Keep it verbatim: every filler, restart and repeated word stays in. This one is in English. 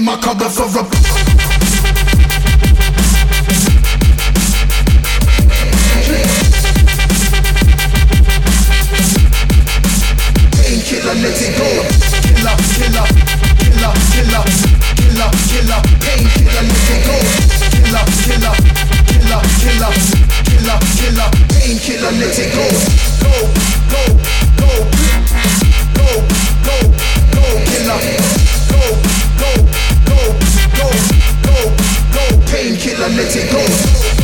them a cover for a painkiller, let it go. Killer, killer, killer, killer, killer, killer, painkiller, let it go. Killer, killer, killer, killer, killer, killer, painkiller, let it go. Go, go, go, go, go, go, killer. Go, go, go, go, go, go, painkiller, let it go.